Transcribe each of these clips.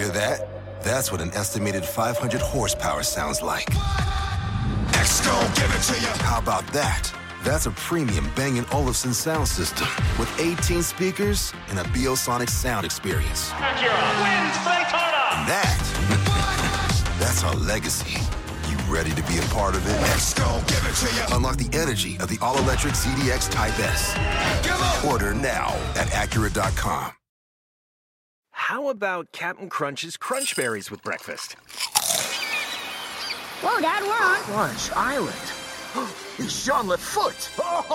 Hear that? That's what an estimated 500 horsepower sounds like. X-Gon, give it to you. How about that? That's a premium Bang & Olufsen sound system with 18 speakers and a Biosonic sound experience. Acura wins Daytona. And that's our legacy. You ready to be a part of it? X-Gon, give it to you. Unlock the energy of the all-electric ZDX Type S. Order now at Acura.com. How about Captain Crunch's Crunch Berries with breakfast? Whoa, Dad, we're on Crunch Island. It's Jean-Luc Foot.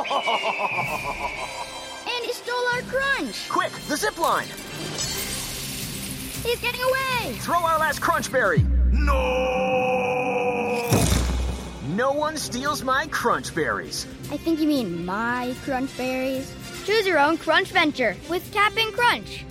And he stole our crunch. Quick, the zip line. He's getting away. Throw our last crunch berry. No! No one steals my crunch berries. I think you mean my crunch berries. Choose your own crunch venture with Cap'n Crunch.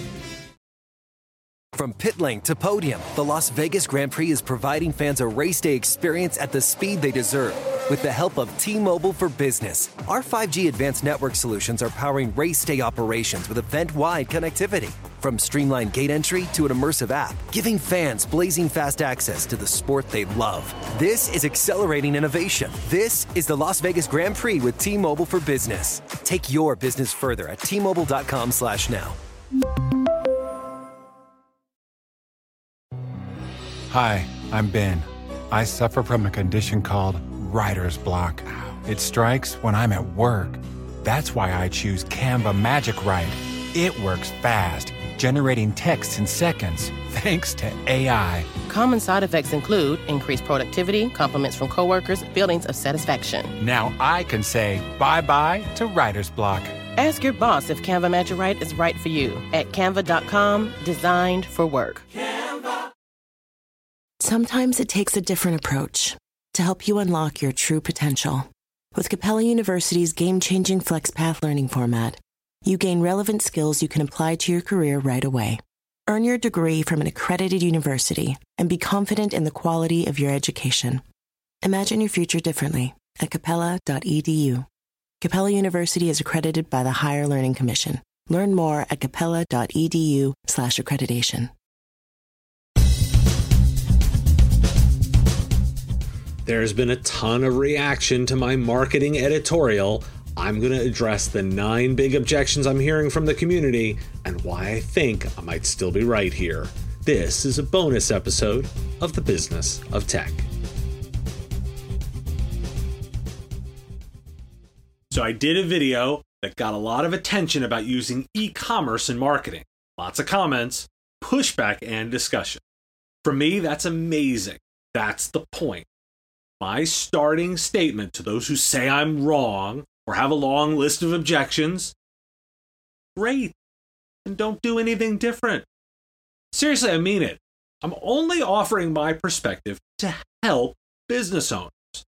From pit lane to podium, the Las Vegas Grand Prix is providing fans a race day experience at the speed they deserve. With the help of T-Mobile for Business, our 5G advanced network solutions are powering race day operations with event-wide connectivity. From streamlined gate entry to an immersive app, giving fans blazing fast access to the sport they love. This is accelerating innovation. This is the Las Vegas Grand Prix with T-Mobile for Business. Take your business further at T-Mobile.com/now. Hi, I'm Ben. I suffer from a condition called writer's block. It strikes when I'm at work. That's why I choose Canva Magic Write. It works fast, generating text in seconds, thanks to AI. Common side effects include increased productivity, compliments from coworkers, feelings of satisfaction. Now I can say bye-bye to writer's block. Ask your boss if Canva Magic Write is right for you at canva.com, designed for work. Sometimes it takes a different approach to help you unlock your true potential. With Capella University's game-changing FlexPath learning format, you gain relevant skills you can apply to your career right away. Earn your degree from an accredited university and be confident in the quality of your education. Imagine your future differently at capella.edu. Capella University is accredited by the Higher Learning Commission. Learn more at capella.edu/accreditation. There's been a ton of reaction to my marketing editorial. I'm going to address the 9 big objections I'm hearing from the community and why I think I might still be right here. This is a bonus episode of The Business of Tech. So I did a video that got a lot of attention about using e-commerce in marketing. Lots of comments, pushback, and discussion. For me, that's amazing. That's the point. My starting statement to those who say I'm wrong or have a long list of objections: great, and don't do anything different. Seriously, I mean it. I'm only offering my perspective to help business owners.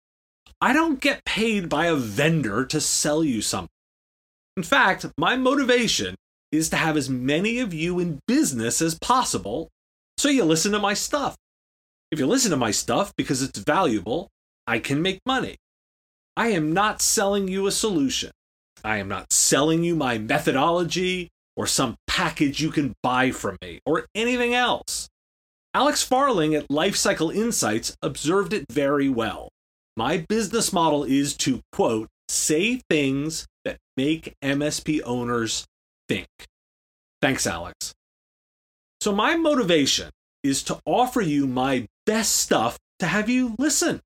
I don't get paid by a vendor to sell you something. In fact, my motivation is to have as many of you in business as possible, so you listen to my stuff. If you listen to my stuff because it's valuable, I can make money. I am not selling you a solution. I am not selling you my methodology or some package you can buy from me or anything else. Alex Farling at Lifecycle Insights observed it very well. My business model is to, quote, say things that make MSP owners think. Thanks, Alex. So my motivation is to offer you my best stuff to have you listen.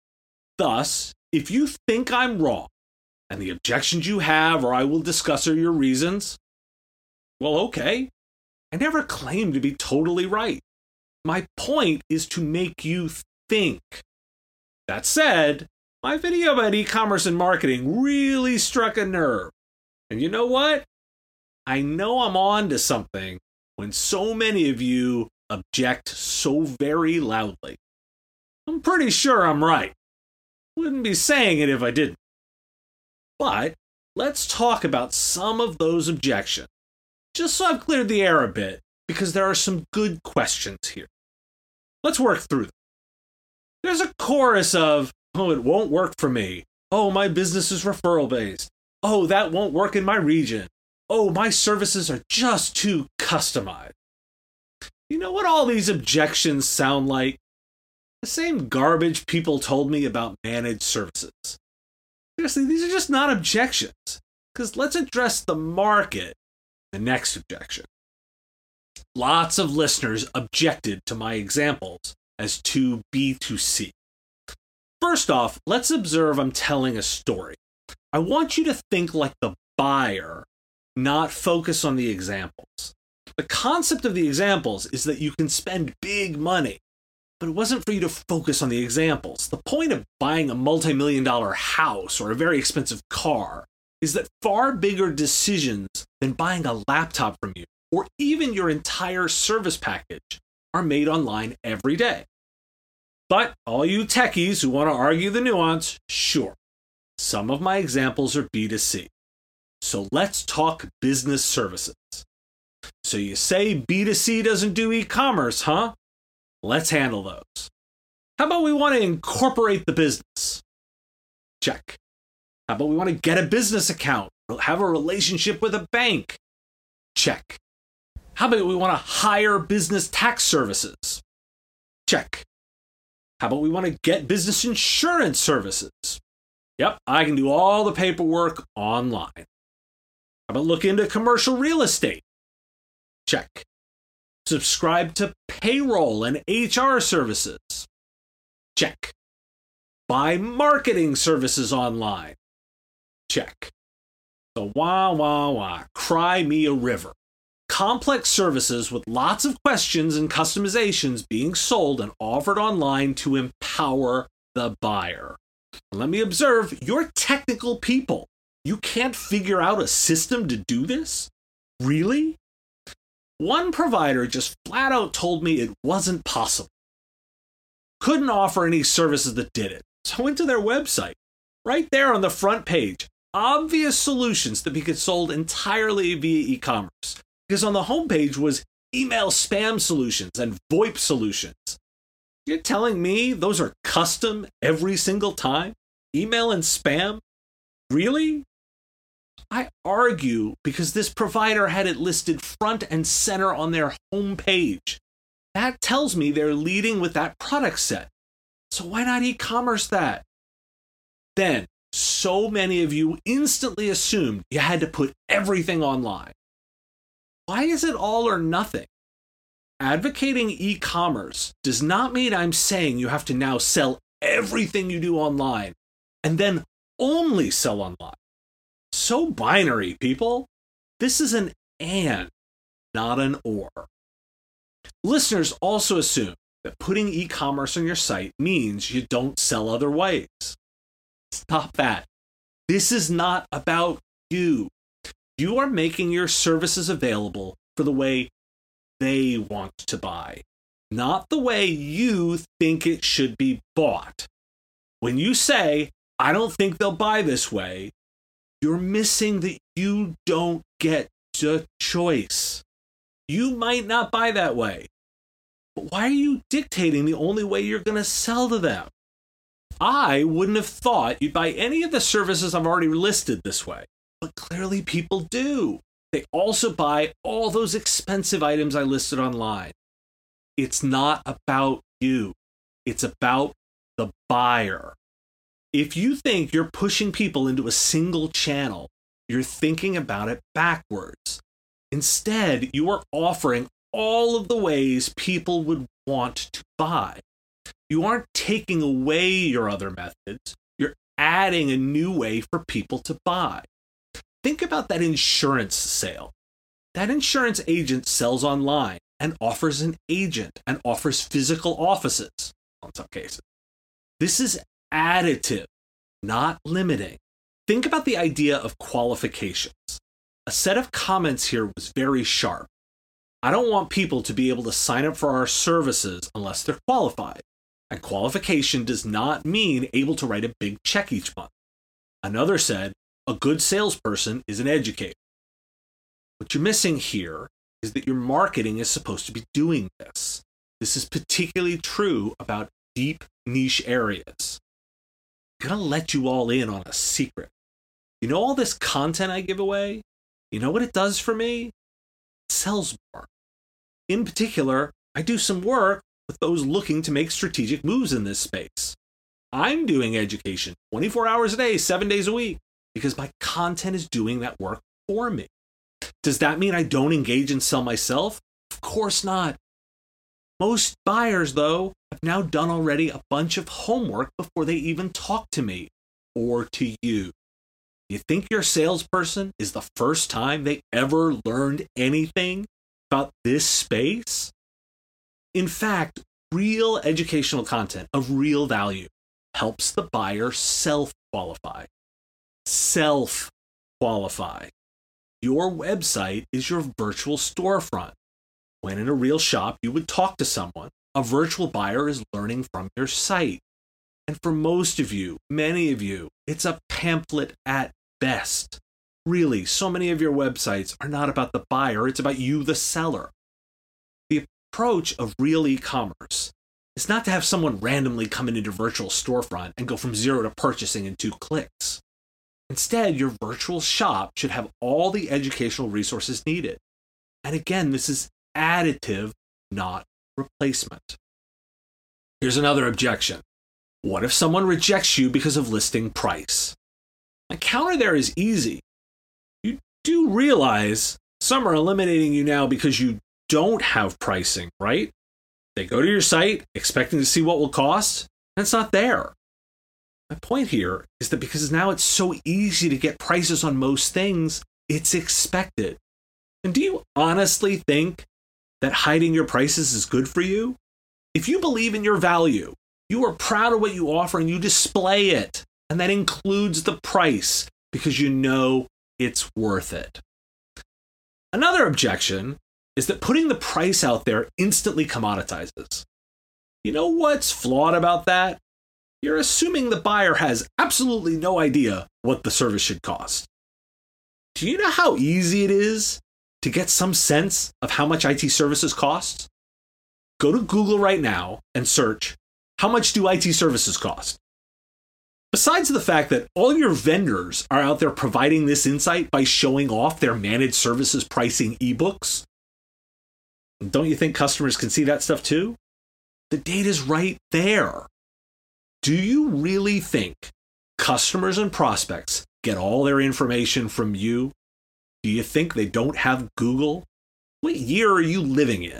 Thus, if you think I'm wrong, and the objections you have or I will discuss are your reasons, well, okay. I never claim to be totally right. My point is to make you think. That said, my video about e-commerce and marketing really struck a nerve. And you know what? I know I'm on to something when so many of you object so very loudly. I'm pretty sure I'm right. Wouldn't be saying it if I didn't. But let's talk about some of those objections, just so I've cleared the air a bit, because there are some good questions here. Let's work through them. There's a chorus of, oh, it won't work for me. Oh, my business is referral-based. Oh, that won't work in my region. Oh, my services are just too customized. You know what all these objections sound like? The same garbage people told me about managed services. Seriously, these are just not objections. Because let's address the market. The next objection. Lots of listeners objected to my examples as too B2C. First off, let's observe I'm telling a story. I want you to think like the buyer, not focus on the examples. The concept of the examples is that you can spend big money, but it wasn't for you to focus on the examples. The point of buying a multi-million-dollar house or a very expensive car is that far bigger decisions than buying a laptop from you or even your entire service package are made online every day. But all you techies who want to argue the nuance, sure, some of my examples are B2C. So let's talk business services. So you say B2C doesn't do e-commerce, huh? Let's handle those. How about we want to incorporate the business? Check. How about we want to get a business account, have a relationship with a bank? Check. How about we want to hire business tax services? Check. How about we want to get business insurance services? Yep, I can do all the paperwork online. How about look into commercial real estate? Check. Subscribe to payroll and HR services? Check. Buy marketing services online? Check. So cry me a river. Complex services with lots of questions and customizations being sold and offered online to empower the buyer. And let me observe, you're technical people. You can't figure out a system to do this? Really? One provider just flat out told me it wasn't possible. Couldn't offer any services that did it. So I went to their website. Right there on the front page, obvious solutions that could be sold entirely via e-commerce. Because on the homepage was email spam solutions and VoIP solutions. You're telling me those are custom every single time? Email and spam? Really? I argue because this provider had it listed front and center on their homepage. That tells me they're leading with that product set. So why not e-commerce that? Then, so many of you instantly assumed you had to put everything online. Why is it all or nothing? Advocating e-commerce does not mean I'm saying you have to now sell everything you do online and then only sell online. So binary, people. This is an and, not an or. Listeners also assume that putting e-commerce on your site means you don't sell other ways. Stop that. This is not about you. You are making your services available for the way they want to buy, not the way you think it should be bought. When you say, I don't think they'll buy this way, you're missing that you don't get the choice. You might not buy that way. But why are you dictating the only way you're going to sell to them? I wouldn't have thought you'd buy any of the services I've already listed this way. But clearly people do. They also buy all those expensive items I listed online. It's not about you. It's about the buyer. If you think you're pushing people into a single channel, you're thinking about it backwards. Instead, you are offering all of the ways people would want to buy. You aren't taking away your other methods. You're adding a new way for people to buy. Think about that insurance sale. That insurance agent sells online and offers an agent and offers physical offices in some cases. This is additive, not limiting. Think about the idea of qualifications. A set of comments here was very sharp. I don't want people to be able to sign up for our services unless they're qualified. And qualification does not mean able to write a big check each month. Another said, a good salesperson is an educator. What you're missing here is that your marketing is supposed to be doing this. This is particularly true about deep niche areas. I'm going to let you all in on a secret. You know all this content I give away? You know what it does for me? It sells more. In particular, I do some work with those looking to make strategic moves in this space. I'm doing education 24 hours a day, 7 days a week, because my content is doing that work for me. Does that mean I don't engage and sell myself? Of course not. Most buyers, though, have now done already a bunch of homework before they even talk to me or to you. You think your salesperson is the first time they ever learned anything about this space? In fact, real educational content of real value helps the buyer self-qualify. Self-qualify. Your website is your virtual storefront. When in a real shop, you would talk to someone. A virtual buyer is learning from your site. And for most of you, many of you, it's a pamphlet at best. Really, so many of your websites are not about the buyer, it's about you, the seller. The approach of real e-commerce is not to have someone randomly come into your virtual storefront and go from 0 to purchasing in 2 clicks. Instead, your virtual shop should have all the educational resources needed. And again, this is additive, not replacement. Here's another objection. What if someone rejects you because of listing price? My counter there is easy. You do realize some are eliminating you now because you don't have pricing, right? They go to your site expecting to see what will cost, and it's not there. My point here is that because now it's so easy to get prices on most things, it's expected. And do you honestly think that hiding your prices is good for you? If you believe in your value, you are proud of what you offer and you display it, and that includes the price because you know it's worth it. Another objection is that putting the price out there instantly commoditizes. You know what's flawed about that? You're assuming the buyer has absolutely no idea what the service should cost. Do you know how easy it is to get some sense of how much IT services cost? Go to Google right now and search, how much do IT services cost? Besides the fact that all your vendors are out there providing this insight by showing off their managed services pricing ebooks, don't you think customers can see that stuff too? The data's right there. Do you really think customers and prospects get all their information from you? Do you think they don't have Google? What year are you living in?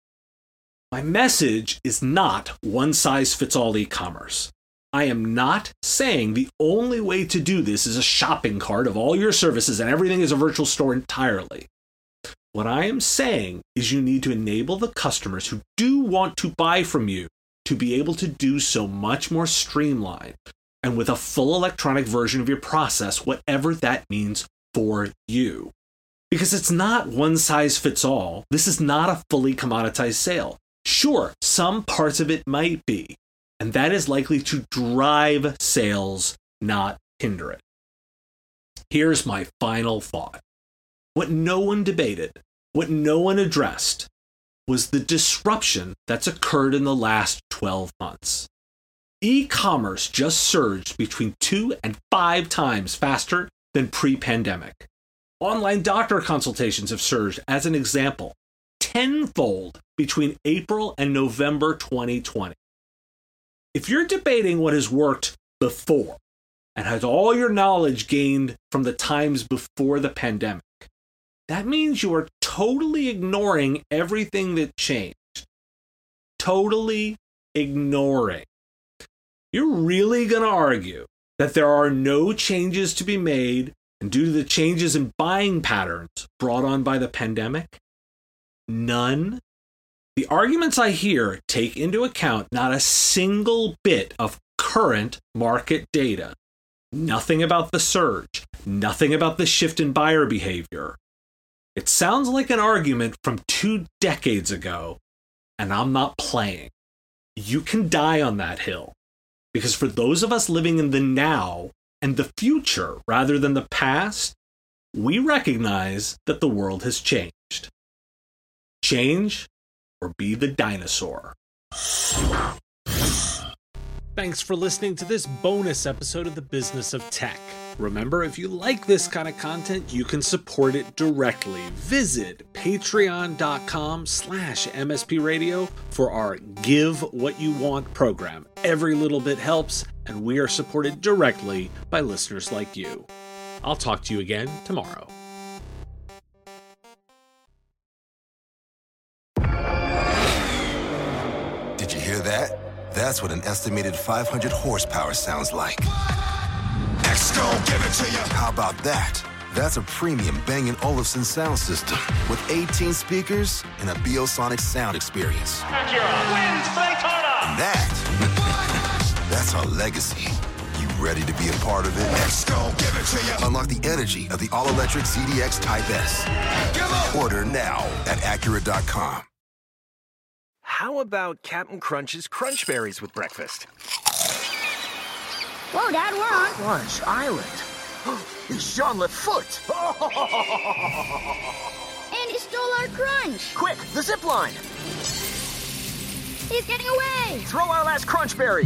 My message is not one-size-fits-all e-commerce. I am not saying the only way to do this is a shopping cart of all your services and everything is a virtual store entirely. What I am saying is you need to enable the customers who do want to buy from you to be able to do so much more streamlined and with a full electronic version of your process, whatever that means for you. Because it's not one size fits all. This is not a fully commoditized sale. Sure, some parts of it might be, and that is likely to drive sales, not hinder it. Here's my final thought. What no one debated, what no one addressed, was the disruption that's occurred in the last 12 months. E-commerce just surged between 2 and 5 times faster than pre-pandemic. Online doctor consultations have surged, as an example, tenfold between April and November 2020. If you're debating what has worked before and has all your knowledge gained from the times before the pandemic, that means you are totally ignoring everything that changed. Totally ignoring. You're really going to argue that there are no changes to be made and due to the changes in buying patterns brought on by the pandemic? None. The arguments I hear take into account not a single bit of current market data. Nothing about the surge. Nothing about the shift in buyer behavior. It sounds like an argument from 2 decades ago, and I'm not playing. You can die on that hill. Because for those of us living in the now and the future rather than the past, we recognize that the world has changed. Change or be the dinosaur. Thanks for listening to this bonus episode of The Business of Tech. Remember, if you like this kind of content, you can support it directly. Visit patreon.com/MSPradio for our Give What You Want program. Every little bit helps, and we are supported directly by listeners like you. I'll talk to you again tomorrow. Did you hear that? That's what an estimated 500 horsepower sounds like. X-Gon, give it to you. How about that? That's a premium Bang & Olufsen sound system with 18 speakers and a Biosonic sound experience. Acura wins Daytona. And that's our legacy. You ready to be a part of it? X-Gon, give it to you. Unlock the energy of the all-electric ZDX Type S. Order now at Acura.com. How about Captain Crunch's Crunch Berries with breakfast? Whoa, Dad, we're on Crunch Island. It's Jean-Luc Foot. And he stole our crunch. Quick, the zip line. He's getting away. Throw our last crunch berry.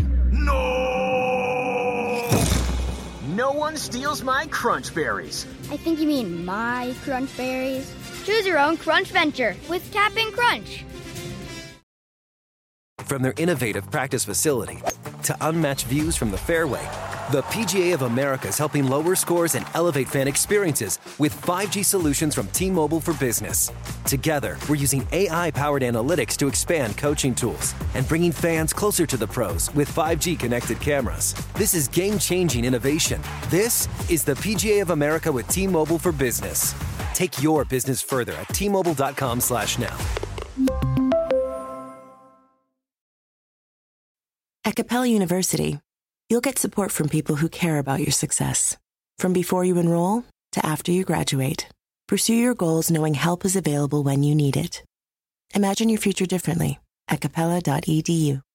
No! No one steals my crunch berries. I think you mean my crunch berries. Choose your own crunch venture with Cap'n Crunch. From their innovative practice facility to unmatched views from the fairway, the PGA of America is helping lower scores and elevate fan experiences with 5G solutions from T-Mobile for Business. Together, we're using AI-powered analytics to expand coaching tools and bringing fans closer to the pros with 5G connected cameras. This is game-changing innovation. This is the PGA of America with T-Mobile for Business. Take your business further at T-Mobile.com/now. At Capella University, you'll get support from people who care about your success. From before you enroll to after you graduate, pursue your goals knowing help is available when you need it. Imagine your future differently at capella.edu.